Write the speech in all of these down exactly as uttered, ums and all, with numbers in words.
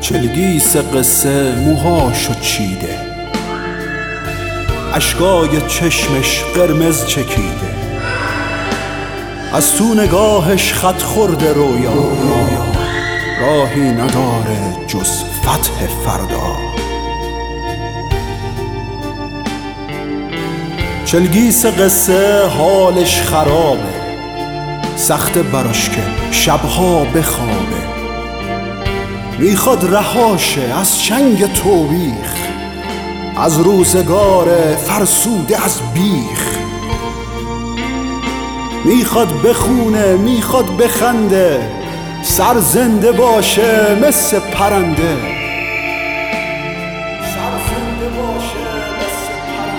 چلگیس قصه موهاشو چیده، اشکای چشمش قرمز چکیده، از تو نگاهش خط خورده رویا، راهی نداره جز فتح فردا. چلگیس قصه حالش خرابه، سخت براش که شبها بخوابه، میخواد رهاشه از چنگ توبیخ، از روزگار فرسوده از بیخ. میخواد بخونه، میخواد بخنده، سر زنده باشه مثل پرنده. سر زنده باشه مثل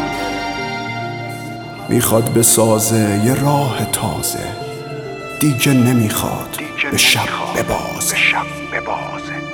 پرنده. میخواد بسازه یه راه تازه، دیگه نمیخواد به شب ببازه.